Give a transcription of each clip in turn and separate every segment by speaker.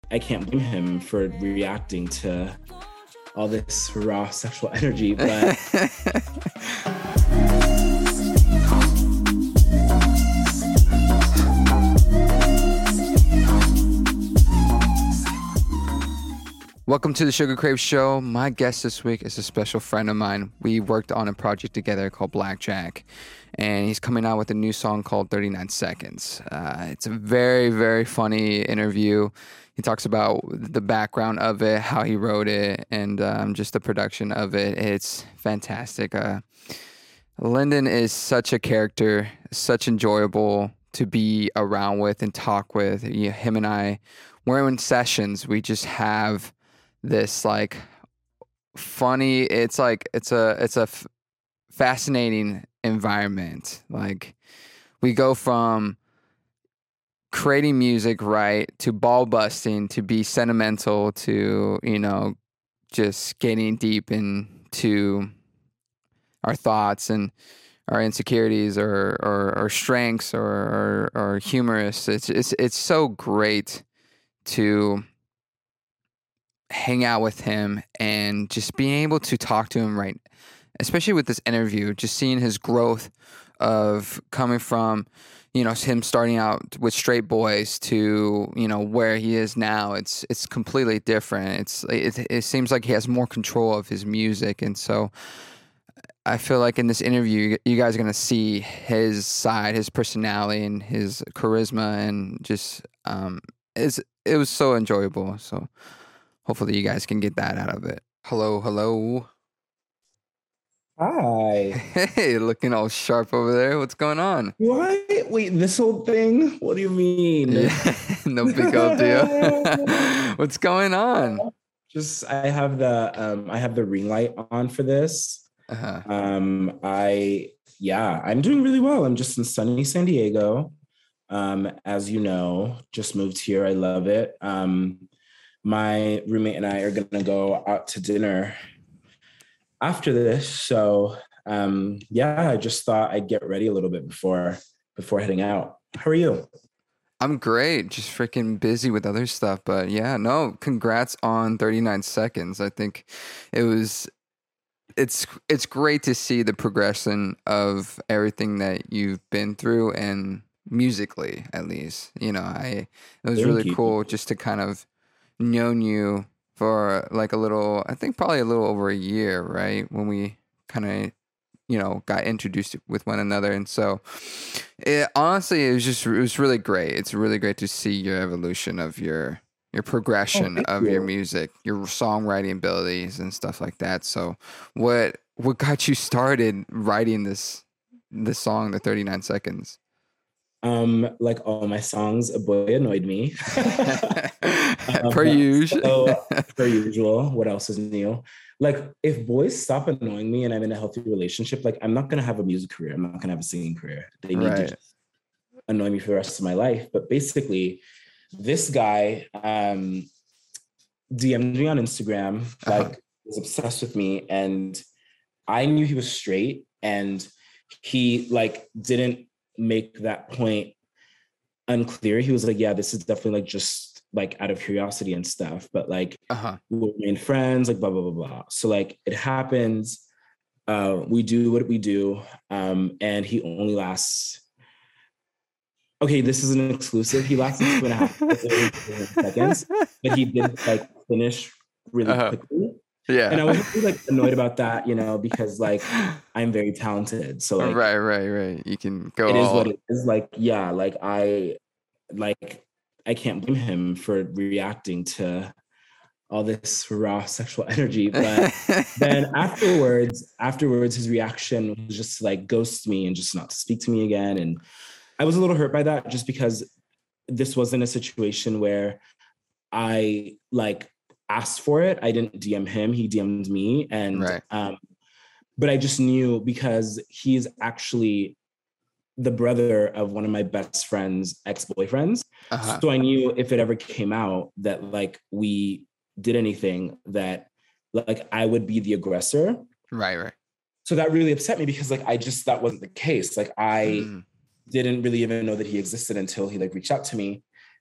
Speaker 1: I can't blame him for reacting to all this raw sexual energy, but
Speaker 2: Welcome to the Sugar Crave Show. My guest this week is a special friend of mine. We worked on a project together called Blackjack, and he's coming out with a new song called 39 Seconds. It's a very, very funny interview. He talks about the background of it, how he wrote it, and just the production of it. It's fantastic. Lyndon is such a character, such enjoyable to be around with and talk with. Him and I, we're in sessions. We just have this like funny, it's a fascinating environment. Like, we go from creating music, right, to ball busting, to be sentimental, to, just getting deep into our thoughts and our insecurities or strengths or humorous. It's so great to hang out with him and just being able to talk to him, right? Especially with this interview, just seeing his growth of coming from, him starting out with Straight Boys to, where he is now. It's completely different. It seems like he has more control of his music. And so I feel like in this interview, you guys are going to see his side, his personality and his charisma, and just, it was so enjoyable. So hopefully you guys can get that out of it. Hello.
Speaker 1: hi.
Speaker 2: Hey, looking all sharp over there. What's going on?
Speaker 1: What? Wait, this whole thing? What do you mean?
Speaker 2: Yeah, no big old deal. What's going on?
Speaker 1: Just I have the ring light on for this.
Speaker 2: Uh-huh.
Speaker 1: I'm doing really well. I'm just in sunny San Diego. As you know, just moved here. I love it. My roommate and I are gonna go out to dinner after this. So I just thought I'd get ready a little bit before heading out. How are you?
Speaker 2: I'm great. Just freaking busy with other stuff. But yeah, no, congrats on 39 Seconds. I think it's great to see the progression of everything that you've been through, and musically at least. It was
Speaker 1: Thank
Speaker 2: really
Speaker 1: you.
Speaker 2: cool just to kind of known you for like probably a little over a year, right? When we kind of, got introduced with one another. And so it was really great. It's really great to see your evolution of your progression
Speaker 1: thank
Speaker 2: of
Speaker 1: you.
Speaker 2: your music, your songwriting abilities and stuff like that. So what got you started writing this song, the 39 Seconds?
Speaker 1: Like all my songs, a boy annoyed me.
Speaker 2: Per usual.
Speaker 1: Per usual. What else is new? Like, if boys stop annoying me and I'm in a healthy relationship, like, I'm not gonna have a music career. I'm not gonna have a singing career. They need to just annoy me for the rest of my life. But basically, this guy DM'd me on Instagram, like, was obsessed with me, and I knew he was straight, and he like didn't make that point unclear. He was like, yeah, this is definitely like just like out of curiosity and stuff, but like we remain friends, like blah blah blah blah. So like it happens, we do what we do, and he only lasts, okay, this is an exclusive, he lasted 2.5 seconds, but he did like finish really quickly.
Speaker 2: Yeah.
Speaker 1: And I was really like annoyed about that, because like I'm very talented. So like
Speaker 2: right. You can go.
Speaker 1: It is what it is. Like, yeah, like I can't blame him for reacting to all this raw sexual energy. But then afterwards, his reaction was just to like ghost me and just not to speak to me again. And I was a little hurt by that, just because this wasn't a situation where I like asked for it. I didn't DM him, he DM'd me. And but I just knew, because he's actually the brother of one of my best friend's ex-boyfriends. So I knew if it ever came out that like we did anything, that like I would be the aggressor.
Speaker 2: Right.
Speaker 1: So that really upset me, because like that wasn't the case. Like I didn't really even know that he existed until he like reached out to me.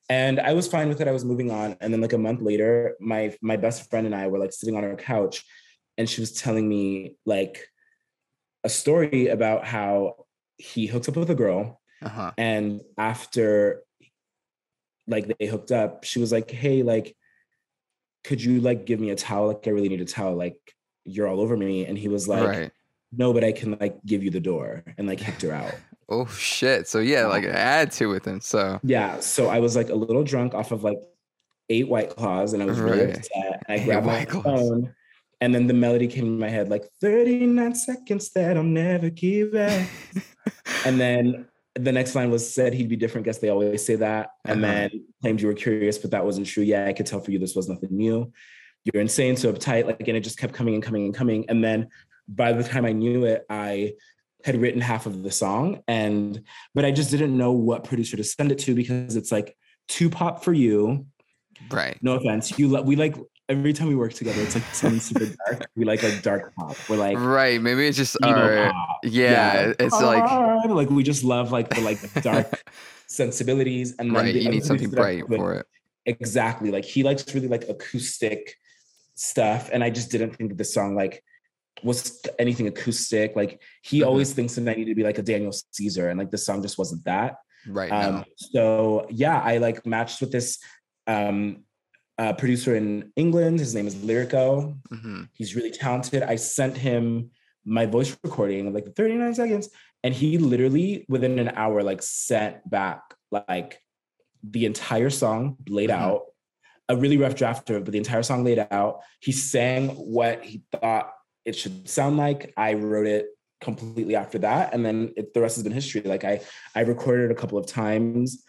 Speaker 1: And I was fine with it. I was moving on. And then like a month later, my best friend and I were like sitting on our couch, and she was telling me like a story about how he hooked up with a girl.
Speaker 2: Uh-huh.
Speaker 1: And after like they hooked up, she was like, hey, like, could you like give me a towel? Like, I really need a towel. Like, you're all over me. And he was like,
Speaker 2: Right.
Speaker 1: no, but I can like give you the door, and like kicked her out.
Speaker 2: Oh shit. So yeah, like an attitude with him. So
Speaker 1: Yeah. So I was like a little drunk off of like 8 White Claws, and I was really
Speaker 2: right.
Speaker 1: upset. And I
Speaker 2: Hey,
Speaker 1: grabbed my
Speaker 2: White Claws.
Speaker 1: phone, and then the melody came in my head like 39 seconds that I'll never give back. And then the next line was said he'd be different. Guess they always say that. And then claimed you were curious, but that wasn't true. Yeah, I could tell for you this was nothing new. You're insane, so uptight. Like, and it just kept coming and coming and coming. And then by the time I knew it, I had written half of the song, but I just didn't know what producer to send it to, because it's like too pop for you.
Speaker 2: Right.
Speaker 1: No offense. We like every time we work together, it's like something super dark. We like dark pop. We're like,
Speaker 2: right. Maybe it's just
Speaker 1: emo
Speaker 2: pop.
Speaker 1: pop.
Speaker 2: Yeah, it's
Speaker 1: like we just love like the dark sensibilities. And then
Speaker 2: right. You need something bright for it.
Speaker 1: Exactly. Like he likes really like acoustic stuff, and I just didn't think that the song like was anything acoustic. Like he always thinks that I need to be like a Daniel Caesar, and like the song just wasn't that.
Speaker 2: Right. No.
Speaker 1: So yeah, I like matched with this producer in England. His name is Lyrico. He's really talented. I sent him my voice recording of like the 39 seconds, and he literally within an hour like sent back like the entire song laid out, a really rough draft of it, but the entire song laid out. He sang what he thought it should sound like. I wrote it completely after that, and then the rest has been history. Like I recorded it a couple of times,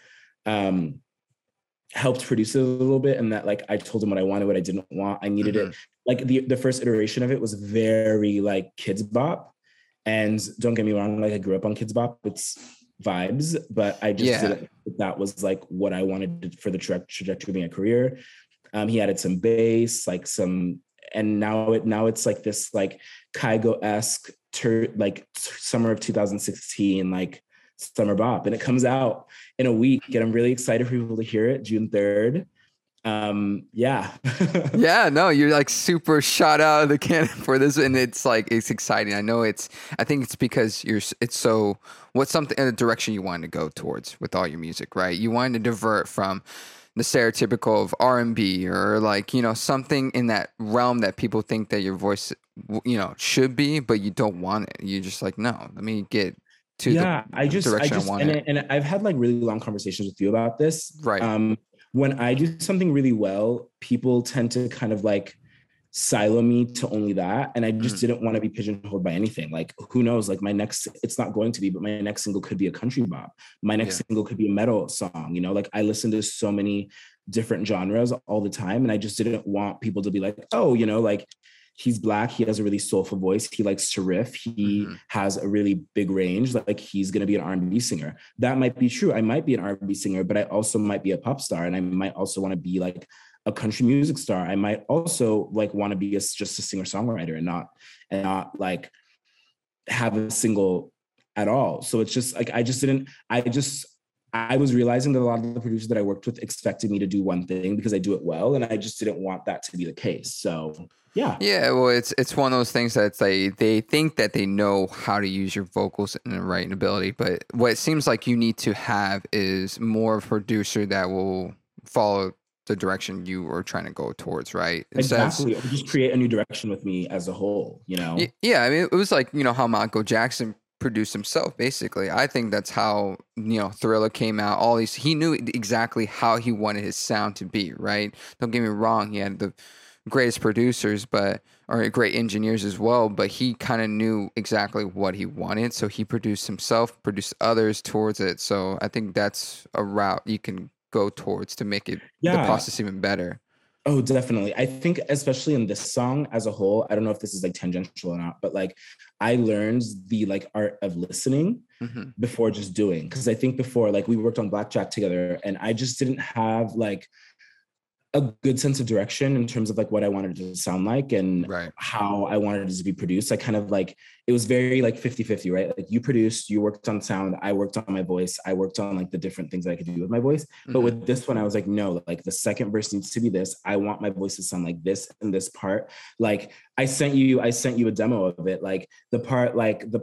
Speaker 1: helped produce it a little bit, and that like I told him what I wanted, what I didn't want. I needed it. Like the first iteration of it was very like Kids Bop, and don't get me wrong, like I grew up on Kids Bop. It's vibes, but I just didn't think that was like what I wanted for the trajectory of my career. He added some bass, like some, and now it's like this like Kygo-esque like summer of 2016 like summer bop, and it comes out in a week, and I'm really excited for people to hear it June 3rd. Yeah.
Speaker 2: Yeah, no, you're like super shot out of the cannon for this, and it's like it's exciting. I think it's because it's so what's something in a direction you want to go towards with all your music, right? You want to divert from the stereotypical of R&B or like, you know, something in that realm that people think that your voice, you know, should be, but you don't want it. You're just like, no, let me get to the direction I want it.
Speaker 1: And I've had like really long conversations with you about this.
Speaker 2: Right.
Speaker 1: When I do something really well, people tend to kind of like silo me to only that. And I just didn't want to be pigeonholed by anything. Like, who knows? Like it's not going to be, but my next single could be a country bop. My next single could be a metal song. You know, like I listen to so many different genres all the time. And I just didn't want people to be like, oh, you know, like he's Black. He has a really soulful voice. He likes to riff. He has a really big range. Like he's going to be an R&B singer. That might be true. I might be an R&B singer, but I also might be a pop star. And I might also want to be like a country music star. I might also like want to be just a singer songwriter and not like have a single at all. So it's just like, I was realizing that a lot of the producers that I worked with expected me to do one thing because I do it well. And I just didn't want that to be the case. So yeah.
Speaker 2: Yeah. Well, it's one of those things that's like, they think that they know how to use your vocals and the writing ability, but what it seems like you need to have is more of a producer that will follow the direction you were trying to go towards, right?
Speaker 1: Exactly. Or just create a new direction with me as a whole, you know?
Speaker 2: Yeah. I mean, it was like, you know, how Michael Jackson produced himself, basically. I think that's how, you know, Thriller came out. He knew exactly how he wanted his sound to be, right? Don't get me wrong. He had the greatest producers, or great engineers as well, but he kind of knew exactly what he wanted. So he produced himself, produced others towards it. So I think that's a route you can go towards to make it the process even better.
Speaker 1: Oh, definitely. I think especially in this song as a whole, I don't know if this is like tangential or not, but like I learned the like art of listening before just doing. Cause I think before like we worked on Blackjack together and I just didn't have like a good sense of direction in terms of like what I wanted it to sound like and
Speaker 2: Right.
Speaker 1: how I wanted it to be produced. I kind of like, it was very like 50-50, right? Like you produced, you worked on sound, I worked on my voice, I worked on like the different things that I could do with my voice. But
Speaker 2: Mm-hmm.
Speaker 1: with this one, I was like, no, like the second verse needs to be this. I want my voice to sound like this in this part. Like I sent you a demo of it. Like the part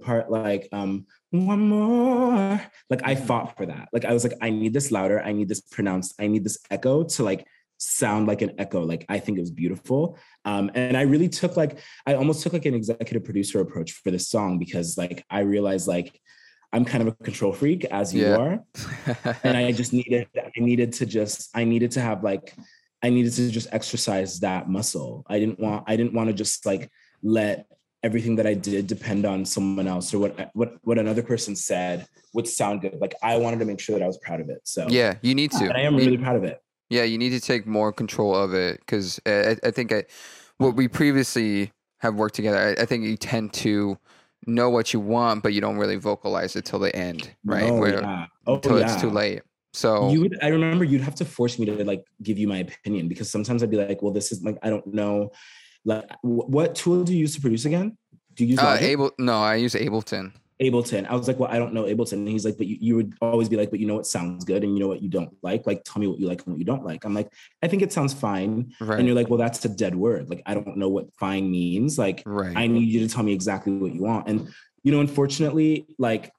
Speaker 1: like one more. Like I fought for that. Like I was like, I need this louder, I need this pronounced, I need this echo to like sound like an echo. Like I think it was beautiful. And I really took like, I almost took like an executive producer approach for this song because like I realized like I'm kind of a control freak as you
Speaker 2: Yeah.
Speaker 1: are. And I needed to just have like, I needed to just exercise that muscle. I didn't want to just like let everything that I did depend on someone else or what another person said would sound good. Like I wanted to make sure that I was proud of it. So
Speaker 2: Yeah, you need to.
Speaker 1: and I am really proud of it.
Speaker 2: Yeah, you need to take more control of it because I think what we previously have worked together, I think you tend to know what you want, but you don't really vocalize it till the end, right?
Speaker 1: Oh
Speaker 2: Where
Speaker 1: yeah. Oh
Speaker 2: until it's too
Speaker 1: yeah.
Speaker 2: late. So
Speaker 1: I remember you'd have to force me to like give you my opinion because sometimes I'd be like, well, this is like, I don't know. Like, what tool do you use to produce again? Do you use Logic?
Speaker 2: I use Ableton.
Speaker 1: Ableton. I was like, well, I don't know Ableton. And he's like, but you would always be like, but you know what sounds good and you know what you don't like. Like, tell me what you like and what you don't like. I'm like, I think it sounds fine.
Speaker 2: Right.
Speaker 1: And you're like, well, that's a dead word. Like, I don't know what fine means. Like,
Speaker 2: Right.
Speaker 1: I need you to tell me exactly what you want. And, you know, unfortunately, like,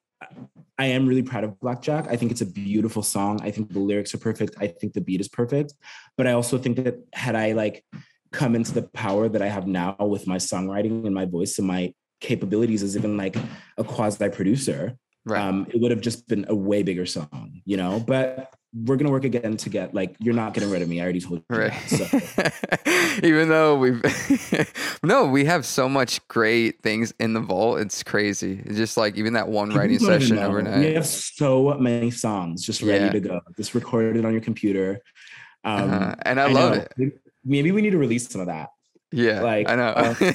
Speaker 1: I am really proud of Blackjack. I think it's a beautiful song. I think the lyrics are perfect. I think the beat is perfect. But I also think that had I like come into the power that I have now with my songwriting and my voice and my capabilities as even like a quasi producer,
Speaker 2: Right.
Speaker 1: it would have just been a way bigger song, you know. But we're gonna work again to get like you're not getting rid of me. I already told you.
Speaker 2: Right.
Speaker 1: That,
Speaker 2: so. Even though we have so much great things in the vault, it's crazy. It's just like even that one writing session overnight.
Speaker 1: We have so many songs just ready to go, just recorded on your computer.
Speaker 2: And I love it.
Speaker 1: Maybe we need to release some of that.
Speaker 2: Yeah,
Speaker 1: like
Speaker 2: I know.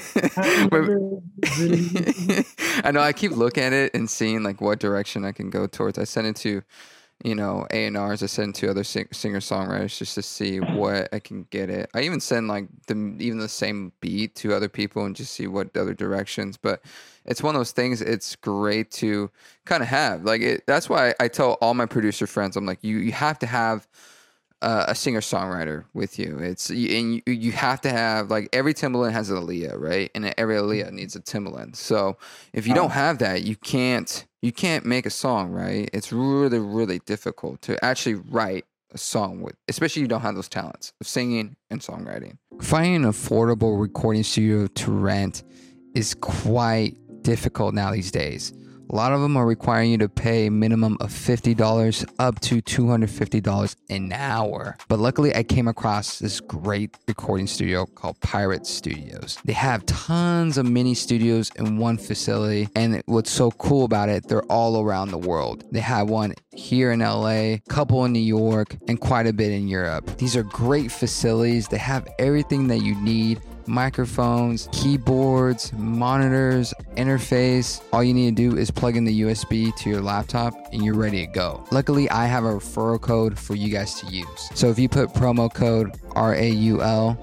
Speaker 2: I know. I keep looking at it and seeing like what direction I can go towards. I send it to, you know, A&Rs. I send it to other singer-songwriters just to see what I can get it. I even send like even the same beat to other people and just see what other directions. But it's one of those things. It's great to kind of have like. That's why I tell all my producer friends, I'm like, you have to have a singer-songwriter with you. And you have to have like every Timbaland has an Aaliyah, right? And every Aaliyah needs a Timbaland. So if you don't have that, you can't make a song, right? It's really, really difficult to actually write a song with, especially if you don't have those talents of singing and songwriting. Finding an affordable recording studio to rent is quite difficult now these days. A lot of them are requiring you to pay a minimum of $50 up to $250 an hour. But luckily, I came across this great recording studio called Pirate Studios. They have tons of mini studios in one facility. And what's so cool about it, they're all around the world. They have one here in LA, a couple in New York, and quite a bit in Europe. These are great facilities. They have everything that you need. Microphones, keyboards, monitors, interface. All you need to do is plug in the USB to your laptop and you're ready to go. Luckily, I have a referral code for you guys to use. So if you put promo code RAUL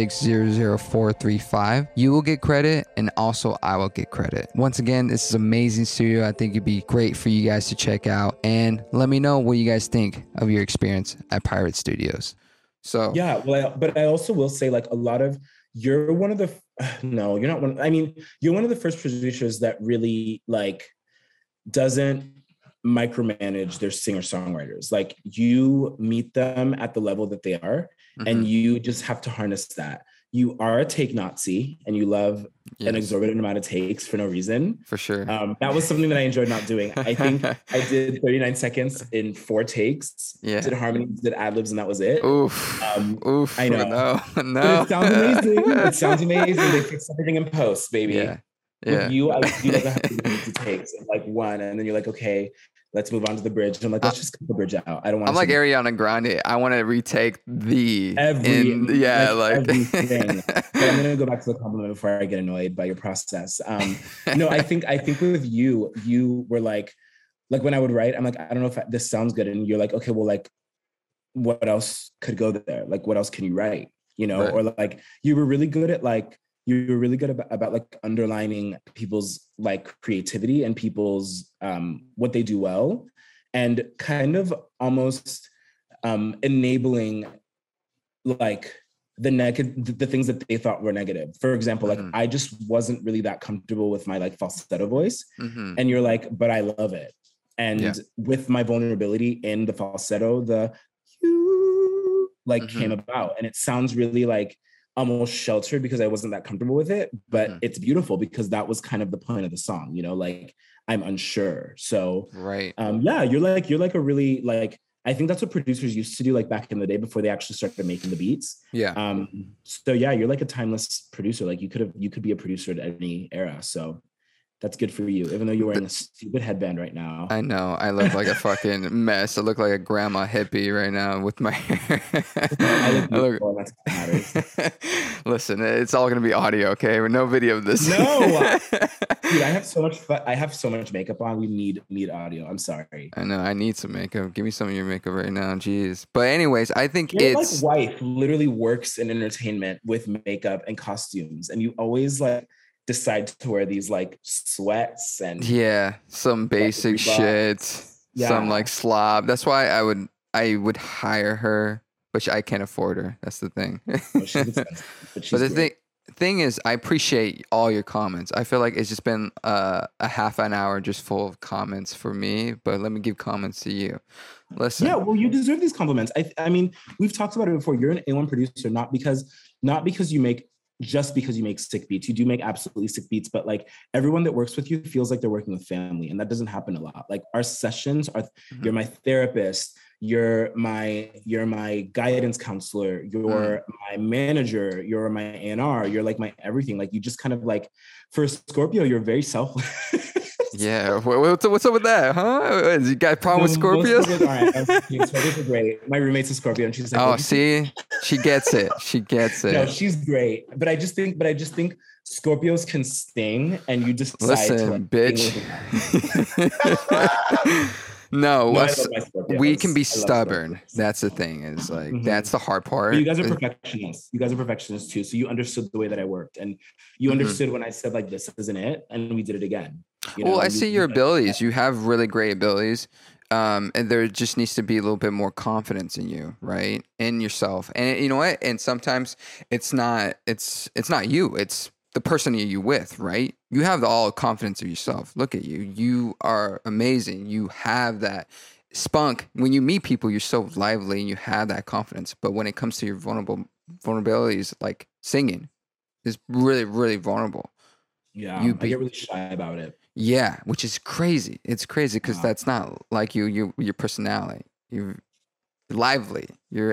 Speaker 2: 600435, you will get credit and also I will get credit. Once again, this is an amazing studio. I think it'd be great for you guys to check out and let me know what you guys think of your experience at Pirate Studios. So
Speaker 1: yeah, well, but I also will say like a lot of you're one of the no, you're not one. I mean, you're one of the first producers that really like doesn't micromanage their singer-songwriters. Like you meet them at the level that they are, and you just have to harness that. You are a take Nazi and you love an exorbitant amount of takes for no reason.
Speaker 2: For sure.
Speaker 1: That was something that I enjoyed not doing. I think I did 39 seconds in 4 takes, did harmonies, did ad-libs, and that was it.
Speaker 2: Oof.
Speaker 1: I know.
Speaker 2: No.
Speaker 1: But it sounds amazing. It sounds amazing. They fix everything in post, baby.
Speaker 2: Yeah.
Speaker 1: With you, you never have to takes like one, and then you're like, okay, let's move on to the bridge. And I'm like, let's just cut the bridge out. I don't want.
Speaker 2: I'm like Ariana Grande. I want to retake everything.
Speaker 1: But I'm gonna go back to the compliment before I get annoyed by your process. No, I think with you were like when I would write, I'm like, I don't know if this sounds good, and you're like, okay, well, like what else could go there? Like, what else can you write? You know,
Speaker 2: Right.
Speaker 1: or like you were really good at like you were really good about like underlining people's like creativity and people's what they do well, and kind of almost enabling like the things that they thought were negative. For example, like
Speaker 2: Mm-hmm.
Speaker 1: I just wasn't really that comfortable with my like falsetto voice,
Speaker 2: Mm-hmm.
Speaker 1: and you're like, but I love it.
Speaker 2: Yeah.
Speaker 1: And with my vulnerability in the falsetto, the you like
Speaker 2: Mm-hmm.
Speaker 1: came about, and it sounds really like almost sheltered because I wasn't that comfortable with it, but
Speaker 2: Mm-hmm.
Speaker 1: it's beautiful because that was kind of the point of the song, you know, like I'm unsure. So
Speaker 2: Right.
Speaker 1: yeah, you're like a really like I think that's what producers used to do like back in the day before they actually started making the beats.
Speaker 2: Yeah.
Speaker 1: So yeah, you're like a timeless producer. Like you could be a producer at any era. So that's good for you, even though you're wearing a stupid headband right now.
Speaker 2: I know. I look like a fucking mess. I look like a grandma hippie right now with my hair.
Speaker 1: I look
Speaker 2: I look.
Speaker 1: beautiful, and that's what matters.
Speaker 2: Listen, it's all gonna be audio, okay? No video of this.
Speaker 1: No, dude, I have so much I have so much makeup on. We need audio. I'm sorry.
Speaker 2: I know. I need some makeup. Give me some of your makeup right now. Jeez. But anyways, I think
Speaker 1: Your like
Speaker 2: it's
Speaker 1: wife literally works in entertainment with makeup and costumes, and you always like decide to wear these like sweats and
Speaker 2: yeah, some
Speaker 1: like
Speaker 2: basic
Speaker 1: Reebok.
Speaker 2: shit, some
Speaker 1: Yeah.
Speaker 2: like slob. That's why I would hire her, which I can't afford her. That's the thing.
Speaker 1: Oh, she's expensive, but
Speaker 2: But
Speaker 1: she's
Speaker 2: the
Speaker 1: great.
Speaker 2: thing is, I appreciate all your comments. I feel like it's just been a half an hour just full of comments for me. But let me give comments to you.
Speaker 1: Yeah,
Speaker 2: Listen,
Speaker 1: well, you deserve these compliments. I mean, we've talked about it before. You're an A1 producer, not because you make just because you make sick beats. You do make absolutely sick beats, but like everyone that works with you feels like they're working with family, and that doesn't happen a lot. Like our sessions are, you're
Speaker 2: mhm,
Speaker 1: my therapist, you're my guidance counselor,
Speaker 2: mm,
Speaker 1: you're my manager, you're my A&R, you're like my everything. Like you just kind of like for Scorpio, you're very selfless.
Speaker 2: yeah. What's up with that, huh? You got a problem with
Speaker 1: No, most
Speaker 2: Scorpios?
Speaker 1: Scorpios, all right. Scorpios are great. My roommate's a Scorpio, and she's like,
Speaker 2: Oh,
Speaker 1: "What'd you say?"
Speaker 2: see, she gets it. She gets
Speaker 1: No,
Speaker 2: it.
Speaker 1: she's great. But I just think Scorpios can sting, and you decide to like
Speaker 2: Listen,
Speaker 1: sting
Speaker 2: bitch.
Speaker 1: with them.
Speaker 2: No,
Speaker 1: No, I
Speaker 2: us
Speaker 1: love my
Speaker 2: we can
Speaker 1: Scorpios.
Speaker 2: be
Speaker 1: I love
Speaker 2: stubborn.
Speaker 1: Scorpios.
Speaker 2: That's the thing. Is like
Speaker 1: Mhm.
Speaker 2: that's the hard
Speaker 1: But you
Speaker 2: part.
Speaker 1: guys are perfectionists. You guys are perfectionists too. So you understood the way that I worked, and you
Speaker 2: Mhm.
Speaker 1: understood when I said like this isn't it, and we did it again. You
Speaker 2: Well,
Speaker 1: know,
Speaker 2: I see your abilities. You have really great abilities. And there just needs to be a little bit more confidence in you, right? In yourself. And you know what? And sometimes it's not you. It's the person you with, right? You have all confidence of yourself. Look at you. You are amazing. You have that spunk. When you meet people, you're so lively and you have that confidence. But when it comes to your vulnerabilities, like singing is really, really vulnerable.
Speaker 1: yeah,
Speaker 2: You
Speaker 1: I
Speaker 2: be
Speaker 1: get really shy about it.
Speaker 2: yeah, which is crazy. It's crazy because
Speaker 1: Yeah.
Speaker 2: that's not like you. Your personality. You're lively.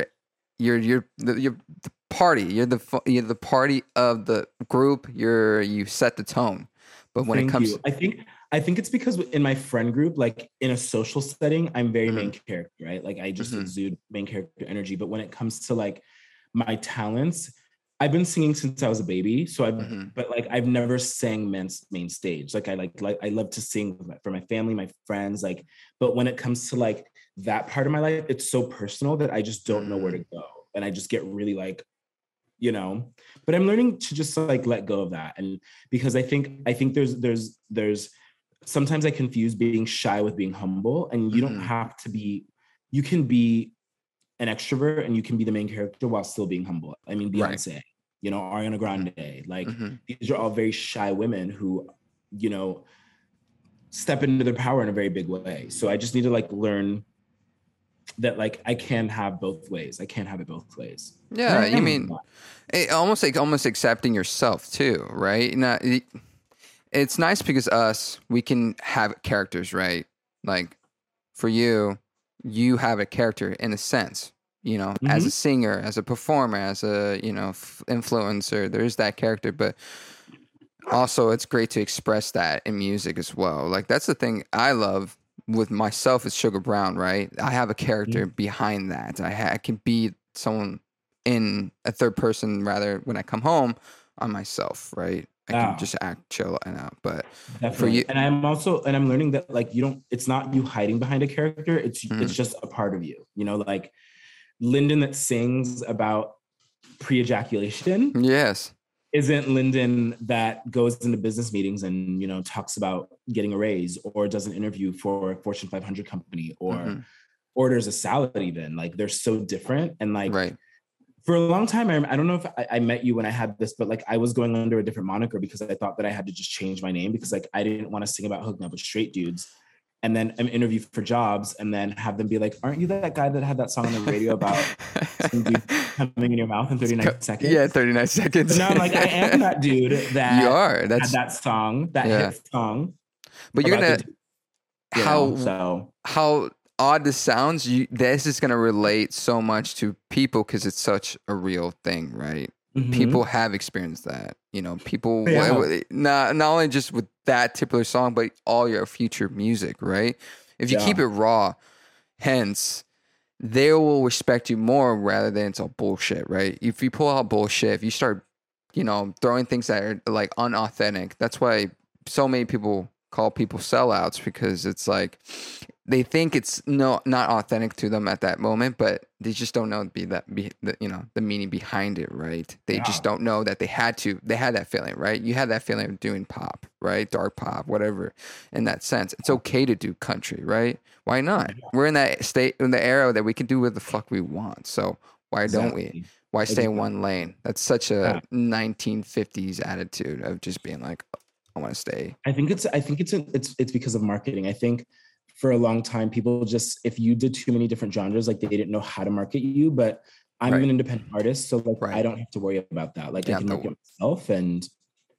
Speaker 2: You're the party. You're the party of the group. You set the tone. But when it
Speaker 1: Thank
Speaker 2: comes,
Speaker 1: you. I think it's because in my friend group, like in a social setting, I'm very
Speaker 2: hmm
Speaker 1: main character, right? Like I just
Speaker 2: hmm
Speaker 1: exude main character energy. But when it comes to like my talents, I've been singing since I was a baby.
Speaker 2: hmm
Speaker 1: But like I've never sang main stage. Like I love to sing for my family, my friends. Like, but when it comes to like that part of my life, it's so personal that I just don't know where to
Speaker 2: mm,
Speaker 1: go, and I just get really like you know but I'm learning to just like let go of that, and because I think there's sometimes I confuse being shy with being humble, and you don't
Speaker 2: hmm
Speaker 1: have to be, you can be an extrovert and you can be the main character while still being humble. I mean,
Speaker 2: right.
Speaker 1: Beyonce, you know, Ariana
Speaker 2: hmm
Speaker 1: Grande, like
Speaker 2: hmm
Speaker 1: these are all very shy women who, you know, step into their power in a very big way. So I just need to like learn that like I can have both ways. I can't have it both ways. And I
Speaker 2: Yeah, you
Speaker 1: am learning
Speaker 2: mean
Speaker 1: that.
Speaker 2: almost accepting yourself too, right? Not it's nice because we can have characters, right? Like for you, you have a character in a sense, as
Speaker 1: Mhm.
Speaker 2: a singer, as a performer, as a, influencer, there's that character, but also it's great to express that in music as well. Like that's the thing I love with myself as Sugar Brown, right? I have a character
Speaker 1: Mhm.
Speaker 2: behind that. I can be someone in a third person rather when I come home on myself, right? I can
Speaker 1: Yeah.
Speaker 2: just act chill and out. But for
Speaker 1: Definitely.
Speaker 2: you,
Speaker 1: And I'm learning that like you don't, it's not you hiding behind a character. It's
Speaker 2: mm,
Speaker 1: just a part of you, you know, like Lyndon that sings about pre-ejaculation
Speaker 2: Yes.
Speaker 1: isn't Lyndon that goes into business meetings and, you know, talks about getting a raise or does an interview for a Fortune 500 company or orders a salad even. Like, they're so different. And like,
Speaker 2: Right.
Speaker 1: for a long time, I don't know if I met you when I had this, but like I was going under a different moniker because I thought that I had to just change my name because like I didn't want to sing about hooking up with straight dudes. And then I'm interviewed for jobs and then have them be like, aren't you that guy that had that song on the radio about some dude coming in your mouth in 39 seconds?
Speaker 2: Yeah, 39 seconds.
Speaker 1: So now I'm like, I am that dude that
Speaker 2: you are.
Speaker 1: had that song, that hit song.
Speaker 2: But you're going
Speaker 1: to,
Speaker 2: how odd this sounds, this is going to relate so much to people because it's such a real thing, right? People have experienced that, you know, people not only just with that particular song, but all your future music, right? If you keep it raw, hence they will respect you more rather than it's all bullshit, right? If you pull out bullshit, if you start, you know, throwing things that are like unauthentic, that's why so many people call people sellouts, because it's like they think it's not authentic to them at that moment, but they just don't know the meaning behind it, right? They just don't know that they had that feeling, right? You had that feeling of doing pop, right? Dark pop, whatever. In that sense, it's okay to do country, right? Why not? We're in that state, in the era that we can do what the fuck we want. So why don't we? Why stay in one lane? That's such a 1950s attitude of just being like, I want to stay.
Speaker 1: I think it's because of marketing. I think for a long time, people just, if you did too many different genres, like they didn't know how to market you. But I'm an independent artist, so like I don't have to worry about that. Like I can market myself, and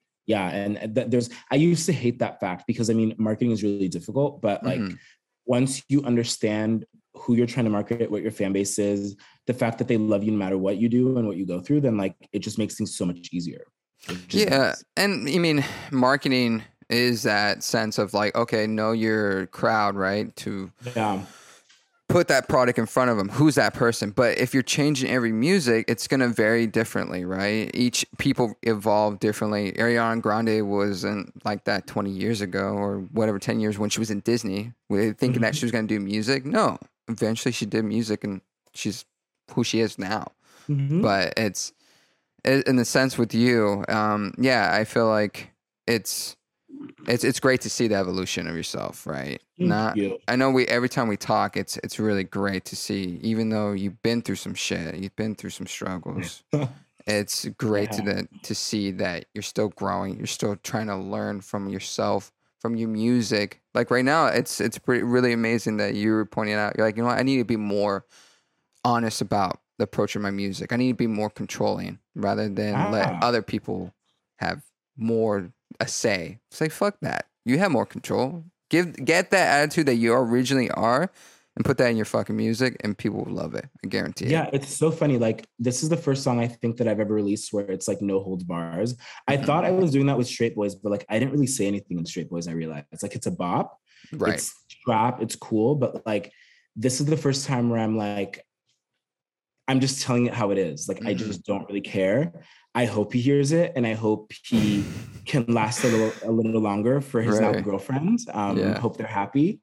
Speaker 1: I used to hate that fact because I mean, marketing is really difficult. But like once you understand who you're trying to market, what your fan base is, the fact that they love you no matter what you do and what you go through, then like it just makes things so much easier.
Speaker 2: Yeah, and I mean, marketing is that sense of like, okay, know your crowd, right? To put that product in front of them. Who's that person? But if you're changing every music, it's going to vary differently, right? Each people evolve differently. Ariana Grande wasn't like that 20 years ago or whatever, 10 years when she was in Disney, thinking that she was going to do music. No, eventually she did music and she's who she is now. But it's in the sense with you. I feel like it's great to see the evolution of yourself, right? I know every time we talk, it's really great to see, even though you've been through some shit, you've been through some struggles. It's great to see that you're still growing, you're still trying to learn from yourself, from your music. Like right now, it's really amazing that you were pointing out. You're like, you know what? I need to be more honest about the approach of my music. I need to be more controlling rather than let other people have more a say. It's like, fuck that. You have more control. Get that attitude that you originally are and put that in your fucking music and people will love it. I guarantee it.
Speaker 1: Yeah, it's so funny. Like, this is the first song I think that I've ever released where it's like no holds bars. I thought I was doing that with Straight Boys, but like I didn't really say anything in Straight Boys. I realized it's like, it's a bop.
Speaker 2: Right.
Speaker 1: It's trap. It's cool. But like, this is the first time where I'm like, I'm just telling it how it is. Like, I just don't really care. I hope he hears it, and I hope he can last a little longer for his now girlfriend. Hope they're happy.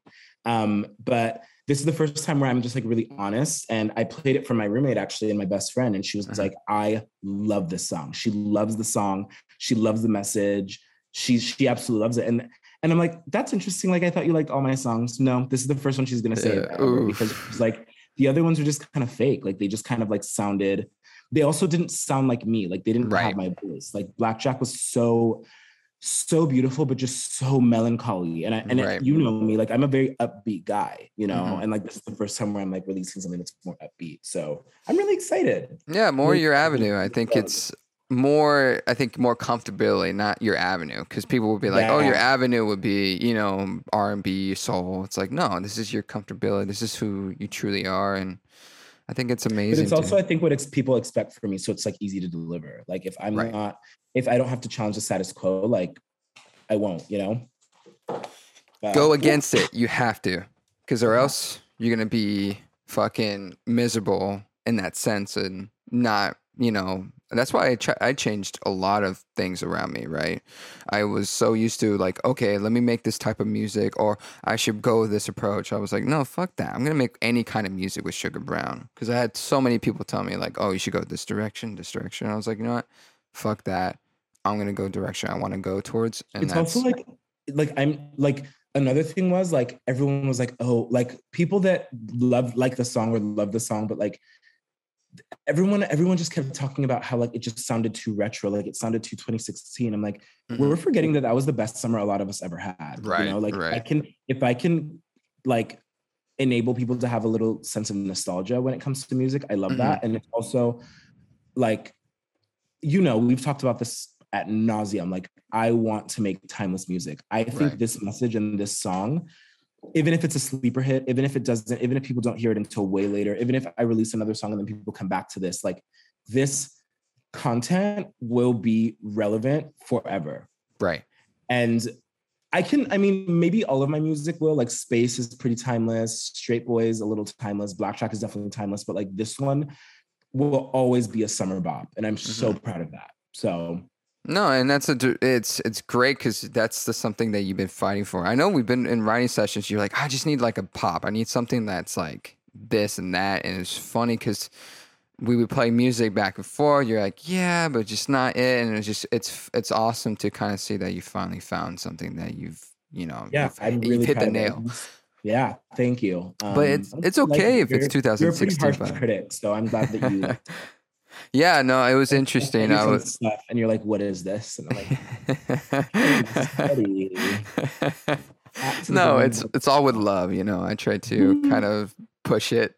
Speaker 1: But this is the first time where I'm just like really honest. And I played it for my roommate actually and my best friend, and she was like, "I love this song. She loves the song. She loves the message. She absolutely loves it." And I'm like, "That's interesting. Like, I thought you liked all my songs." No, this is the first one she's gonna say it because she's like, the other ones are just kind of fake. Like, they just kind of like sounded, they also didn't sound like me. Like, they didn't have my voice. Like, Blackjack was so beautiful, but just so melancholy. And you know me, like, I'm a very upbeat guy, you know, and like, this is the first time where I'm like releasing something that's more upbeat. So I'm really excited.
Speaker 2: Yeah, more your avenue. I think it's more comfortability, not your avenue, because people would be like, oh, your avenue would be, you know, R&B, soul. It's like, no, this is your comfortability, this is who you truly are. And I think it's amazing.
Speaker 1: But it's also I think what people expect from me, so it's like easy to deliver. Like, if I'm not, if I don't have to challenge the status quo, like I won't, you know.
Speaker 2: Go against it. You have to, because or else you're gonna be fucking miserable in that sense and not, you know, That's why I changed a lot of things around me, right? I was so used to like, okay, let me make this type of music, or I should go with this approach. I was like, no, fuck that. I'm gonna make any kind of music with Sugar Brown, because I had so many people tell me like, oh, you should go this direction, this direction. I was like, you know what, fuck that. I'm gonna go direction I want to go towards, and
Speaker 1: It's also
Speaker 2: that's
Speaker 1: like I'm like another thing was like everyone was like, oh, like people that love like the song or love the song, but like everyone just kept talking about how like it just sounded too retro, like it sounded too 2016. I'm like, we're forgetting that was the best summer a lot of us ever had.
Speaker 2: right,
Speaker 1: You know, like
Speaker 2: right.
Speaker 1: if I can like enable people to have a little sense of nostalgia when it comes to music, I love that. And it's also like, you know, we've talked about this at nauseum. Like, I want to make timeless music. I think
Speaker 2: Right.
Speaker 1: this message and this song, even if it's a sleeper hit, even if it doesn't, even if people don't hear it until way later, even if I release another song and then people come back to this, like this content will be relevant forever.
Speaker 2: Right.
Speaker 1: And I mean, maybe all of my music will, like Space is pretty timeless, Straight Boys a little timeless, Black Track is definitely timeless, but like this one will always be a summer bop. And I'm so proud of that. So
Speaker 2: no, and it's great because that's the something that you've been fighting for. I know we've been in writing sessions. You're like, I just need like a pop. I need something that's like this and that. And it's funny because we would play music back and forth. You're like, yeah, but just not it. And it's awesome to kind of see that you finally found something that
Speaker 1: I'm
Speaker 2: you've
Speaker 1: really
Speaker 2: hit the
Speaker 1: proud of
Speaker 2: nail.
Speaker 1: it. Yeah, thank you.
Speaker 2: But it's okay if it's
Speaker 1: You're a pretty
Speaker 2: 2016.
Speaker 1: harsh critic, so I'm glad that you
Speaker 2: Yeah, no, it was interesting. I was
Speaker 1: stuff, and you're like, "What is this?" And I'm like,
Speaker 2: no, it's all with love, you know. I try to kind of push it.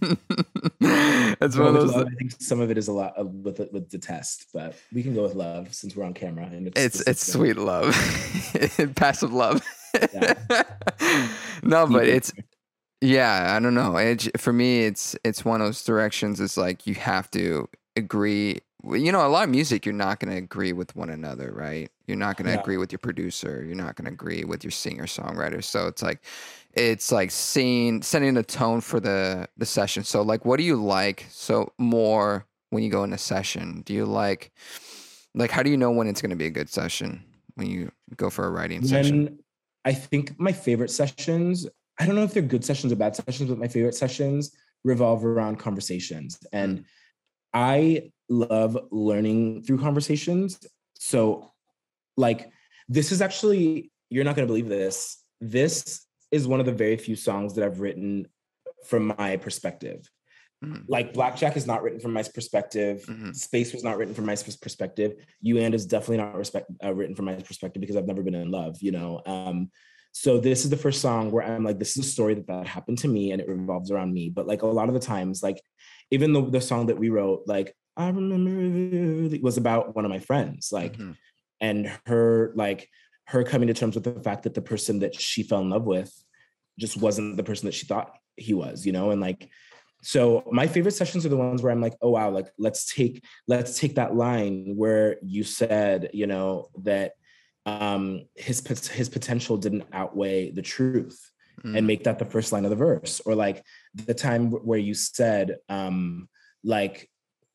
Speaker 2: It's one of those.
Speaker 1: Love, I think some of it is a lot with detest, but we can go with love since we're on camera, and
Speaker 2: It's sweet love, passive love.
Speaker 1: Yeah.
Speaker 2: No, but it's yeah. I don't know. For me, it's one of those directions. It's like you have to agree. You know, a lot of music, you're not going to agree with one another, right? You're not going to agree with your producer. You're not going to agree with your singer songwriter. So it's like setting the tone for the session. So like, what do you like? So more when you go in a session, do you like how do you know when it's going to be a good session when you go for a writing session?
Speaker 1: I think my favorite sessions, I don't know if they're good sessions or bad sessions, but my favorite sessions revolve around conversations. And I love learning through conversations. So like, this is actually, you're not going to believe this. This is one of the very few songs that I've written from my perspective. Like Blackjack is not written from my perspective. Space was not written from my perspective. You And is definitely not written from my perspective because I've never been in love, you know? So this is the first song where I'm like, this is a story that happened to me and it revolves around me. But like a lot of the times, like even the song that we wrote, like I remember it was about one of my friends, like, and her coming to terms with the fact that the person that she fell in love with just wasn't the person that she thought he was, you know? And like, so my favorite sessions are the ones where I'm like, oh wow, like let's take that line where you said, you know, that his potential didn't outweigh the truth, and make that the first line of the verse. Or like the time where you said, like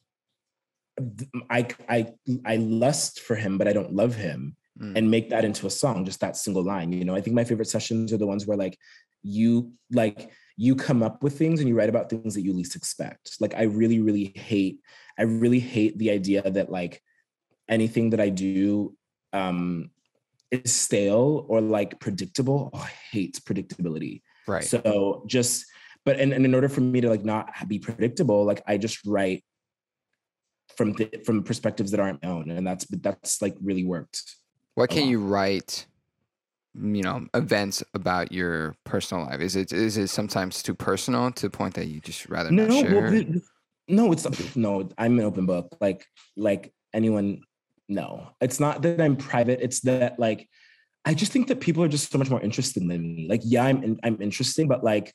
Speaker 1: I lust for him, but I don't love him, and make that into a song, just that single line. You know, I think my favorite sessions are the ones where you come up with things and you write about things that you least expect. Like I really hate the idea that like anything that I do is stale or like predictable. Oh, I hate predictability.
Speaker 2: Right.
Speaker 1: So but in order for me to like not be predictable, like I just write from perspectives that aren't my own, and that's like really worked.
Speaker 2: Why can't you write, you know, events about your personal life? Is it sometimes too personal to the point that you just rather not share?
Speaker 1: No, I'm an open book. Like anyone, no. It's not that I'm private. It's that like I just think that people are just so much more interested than me. Like, yeah, I'm interesting, but like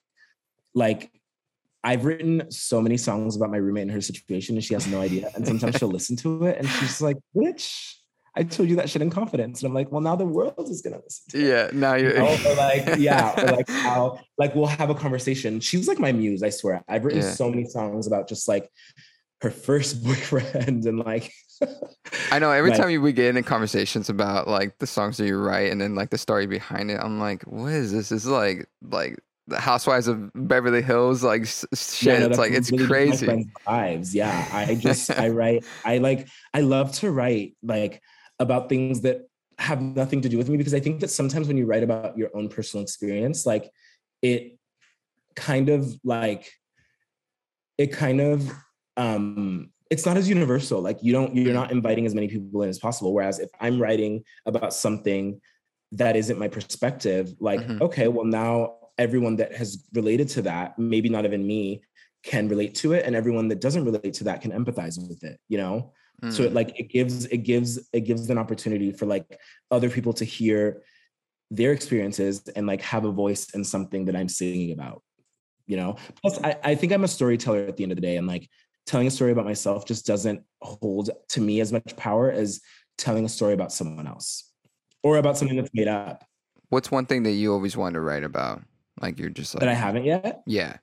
Speaker 1: I've written so many songs about my roommate and her situation, and she has no idea. And sometimes she'll listen to it and she's like, "Bitch, I told you that shit in confidence." And I'm like, well, now the world is gonna listen to it.
Speaker 2: Yeah, now you're
Speaker 1: or like how like we'll have a conversation. She's like my muse, I swear. I've written so many songs about just like her first boyfriend and like
Speaker 2: I know every
Speaker 1: like
Speaker 2: time we get into conversations about like the songs that you write and then like the story behind it, I'm like, what is this? This is like the Housewives of Beverly Hills, like
Speaker 1: yeah,
Speaker 2: shit.
Speaker 1: no,
Speaker 2: It's
Speaker 1: that's
Speaker 2: like it's
Speaker 1: really just my
Speaker 2: crazy.
Speaker 1: friends' lives. Yeah. I write, I love to write like about things that have nothing to do with me because I think that sometimes when you write about your own personal experience, like it kind of like it kind of it's not as universal. Like you're
Speaker 2: Mm,
Speaker 1: not inviting as many people in as possible. Whereas if I'm writing about something that isn't my perspective, like,
Speaker 2: mm-hmm,
Speaker 1: okay, well now everyone that has related to that, maybe not even me, can relate to it. And everyone that doesn't relate to that can empathize with it, you know? So
Speaker 2: mm.
Speaker 1: it gives an opportunity for like other people to hear their experiences and like have a voice in something that I'm singing about, you know. Plus I think I'm a storyteller at the end of the day, and like telling a story about myself just doesn't hold to me as much power as telling a story about someone else or about something that's made up
Speaker 2: What's one thing that you always wanted to write about? Like you're just
Speaker 1: that I
Speaker 2: like,
Speaker 1: haven't yet.
Speaker 2: yeah.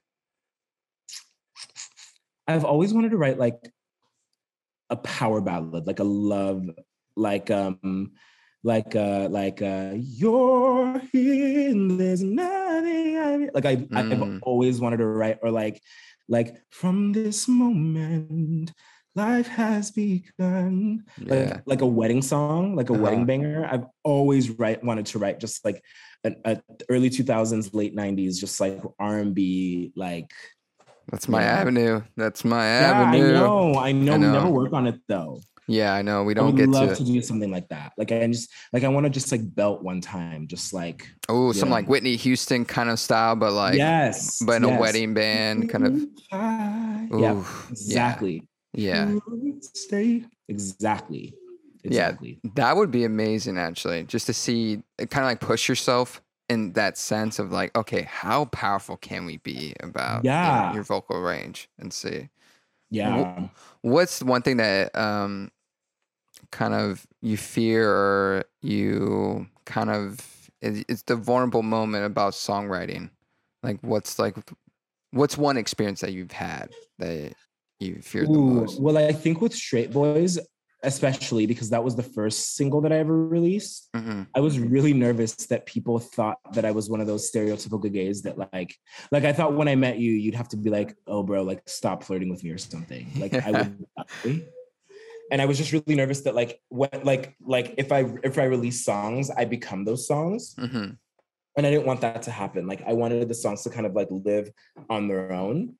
Speaker 1: I've always wanted to write like a power ballad, like a love, like you're here and there's nothing like I've
Speaker 2: Mm,
Speaker 1: always wanted to write, or like from this moment life has begun,
Speaker 2: yeah.
Speaker 1: like a wedding song, like a wedding
Speaker 2: Uh-huh.
Speaker 1: banger. I've always wanted to write just like a early 2000s late 90s just like R&B, like,
Speaker 2: That's
Speaker 1: you
Speaker 2: my
Speaker 1: know.
Speaker 2: avenue. That's my
Speaker 1: Yeah,
Speaker 2: avenue.
Speaker 1: I
Speaker 2: I
Speaker 1: know we never
Speaker 2: know.
Speaker 1: work on it though.
Speaker 2: Yeah, I know. We
Speaker 1: I
Speaker 2: don't
Speaker 1: would
Speaker 2: get
Speaker 1: love
Speaker 2: to.
Speaker 1: to do something like that. Like I just like I want to just like belt one time, just like,
Speaker 2: Oh,
Speaker 1: you
Speaker 2: some
Speaker 1: know.
Speaker 2: like Whitney Houston kind of style, but like,
Speaker 1: Yes,
Speaker 2: but in a
Speaker 1: yes.
Speaker 2: wedding band kind of.
Speaker 1: Yeah,
Speaker 2: Ooh, yeah,
Speaker 1: exactly.
Speaker 2: yeah,
Speaker 1: Stay. Exactly.
Speaker 2: yeah.
Speaker 1: Exactly.
Speaker 2: That would be amazing, actually, just to see kind of like push yourself in that sense of like, okay, how powerful can we be about your
Speaker 1: Yeah.
Speaker 2: vocal range and see. Wh-
Speaker 1: Yeah.
Speaker 2: What's one thing that kind of you fear or you kind of it's the vulnerable moment about songwriting? Like what's one experience that you've had that you feared the
Speaker 1: Ooh,
Speaker 2: most?
Speaker 1: well, I think with Straight Boys, especially because that was the first single that I ever released,
Speaker 2: Hmm.
Speaker 1: I was really nervous that people thought that I was one of those stereotypical gays that like I thought when I met you, you'd have to be like, oh, bro, like stop flirting with me or something. Like I
Speaker 2: Yeah.
Speaker 1: would die. And I was just really nervous that like when like if I release songs, I become those songs.
Speaker 2: Hmm.
Speaker 1: And I didn't want that to happen. Like I wanted the songs to kind of like live on their own.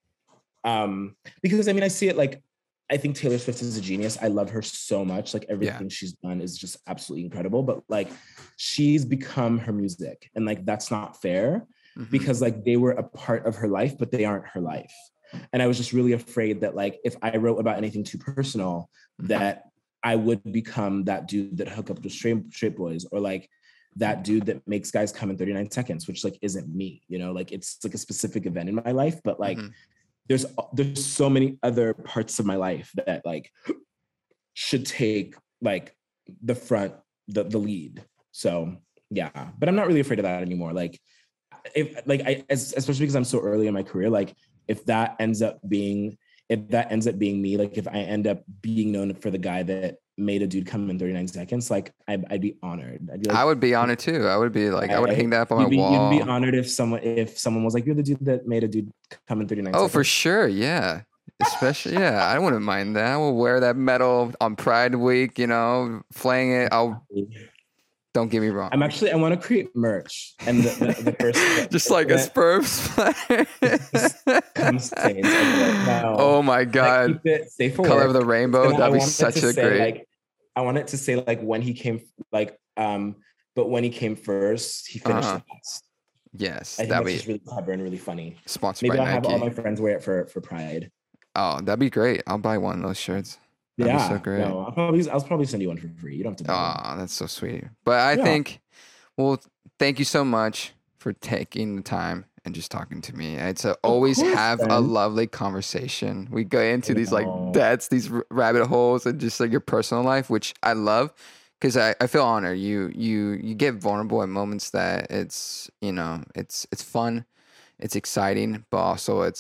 Speaker 1: Because I mean, I see it like I think Taylor Swift is a genius. I love her so much. Like
Speaker 2: Yeah.
Speaker 1: everything she's done is just absolutely incredible. But like she's become her music. And like that's not fair
Speaker 2: Hmm.
Speaker 1: because like they were a part of her life, but they aren't her life. And I was just really afraid that like if I wrote about anything too personal,
Speaker 2: Hmm.
Speaker 1: that I would become that dude that hook up with straight boys, or like that dude that makes guys come in 39 seconds, which like isn't me, you know, like it's like a specific event in my life, but like
Speaker 2: Hmm.
Speaker 1: there's so many other parts of my life that like should take like the front, the lead. So yeah, but I'm not really afraid of that anymore. Like if like especially because I'm so early in my career, like if that ends up being me, like if I end up being known for the guy that made a dude come in 39 seconds, like I'd be honored. I'd be
Speaker 2: I
Speaker 1: like,
Speaker 2: would be on it too. I would be like, I would hang
Speaker 1: right?
Speaker 2: that up on my
Speaker 1: You'd be
Speaker 2: wall.
Speaker 1: honored if someone was like, you're the dude that made a dude come in 39
Speaker 2: Oh, for
Speaker 1: seconds.
Speaker 2: sure. Yeah. Especially, yeah, I wouldn't mind that. I will wear that medal on Pride Week, flaying it. Don't get me wrong.
Speaker 1: I want to create merch, and the
Speaker 2: Just
Speaker 1: first
Speaker 2: like a
Speaker 1: event
Speaker 2: sperm splatter.
Speaker 1: just comes stains. I'd be like,
Speaker 2: Oh
Speaker 1: no,
Speaker 2: my
Speaker 1: like
Speaker 2: God.
Speaker 1: keep it safe for
Speaker 2: Color of the
Speaker 1: work.
Speaker 2: rainbow.
Speaker 1: And
Speaker 2: That'd be such a great.
Speaker 1: I want it to say like when he came, like but when he came first, he finished
Speaker 2: Uh-huh.
Speaker 1: last.
Speaker 2: Yes.
Speaker 1: I think
Speaker 2: That'd
Speaker 1: that's
Speaker 2: be
Speaker 1: just really clever and really funny.
Speaker 2: sponsored by
Speaker 1: Maybe I'll have all
Speaker 2: Nike.
Speaker 1: my friends wear it for Pride.
Speaker 2: Oh, that'd be great. I'll buy one of those shirts. That'd be so
Speaker 1: Yeah,
Speaker 2: great.
Speaker 1: no, I'll probably send you one for free. You don't have to buy one.
Speaker 2: Oh, that's so sweet. But I
Speaker 1: Yeah,
Speaker 2: think, well, thank you so much for taking the time and just talking to me. It's
Speaker 1: of
Speaker 2: always
Speaker 1: course,
Speaker 2: have a
Speaker 1: friend.
Speaker 2: lovely conversation. We go into
Speaker 1: You
Speaker 2: these like
Speaker 1: know,
Speaker 2: depths, these rabbit holes, and just like your personal life, which I love because I feel honored. You get vulnerable at moments that it's it's fun, it's exciting, but also it's like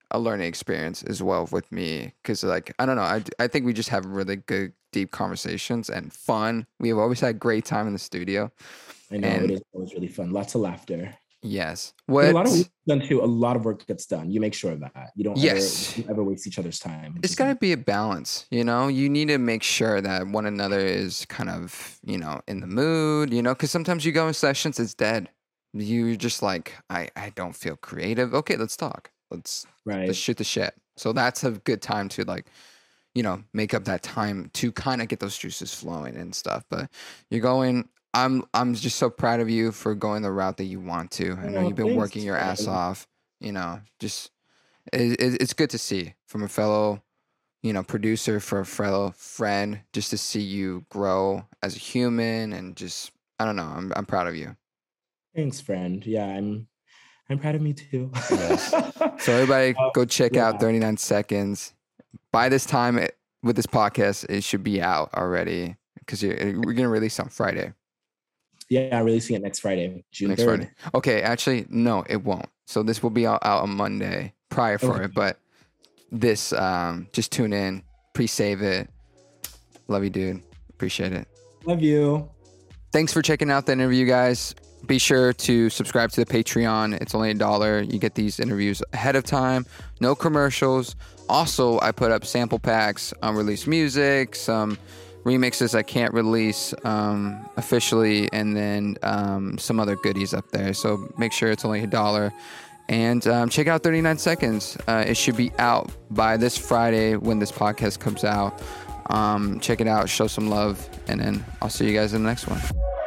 Speaker 2: a learning experience as well with me. Cause like, I don't know. I think we just have really good, deep conversations and fun. We have always had great time in the studio.
Speaker 1: I know it is always really fun. Lots of laughter.
Speaker 2: Yes.
Speaker 1: A lot of work done too. A lot of work gets done. You make sure of that. You don't ever waste each other's time.
Speaker 2: It's got to be a balance, you know? You need to make sure that one another is kind of, you know, in the mood, you know? Because sometimes you go in sessions, it's dead. You're just like, I don't feel creative. Okay, let's talk. Let's shoot the shit. So that's a good time to like, you know, make up that time to kind of get those juices flowing and stuff. But you're going... I'm just so proud of you for going the route that you want to. I know you've been working your ass off. You know, just it's good to see from a fellow, you know, producer, for a fellow friend, just to see you grow as a human, and just I don't know. I'm proud of you.
Speaker 1: Thanks, friend. Yeah, I'm proud of me too.
Speaker 2: Yes. So everybody, go check out 39 Seconds. By this time with this podcast, it should be out already because we're gonna release on Friday.
Speaker 1: Yeah, releasing it next Friday, June 3rd.
Speaker 2: Friday. Okay, actually, no, it won't. So this will be out on Monday prior for it, but this, just tune in, pre-save it. Love you, dude. Appreciate it.
Speaker 1: Love you.
Speaker 2: Thanks for checking out the interview, guys. Be sure to subscribe to the Patreon. It's only $1. You get these interviews ahead of time. No commercials. Also, I put up sample packs, unreleased music, some remixes I can't release officially, and then some other goodies up there. So make sure it's only $1. And check out 39 Seconds. It should be out by this Friday when this podcast comes out. Check it out, show some love, and then I'll see you guys in the next one.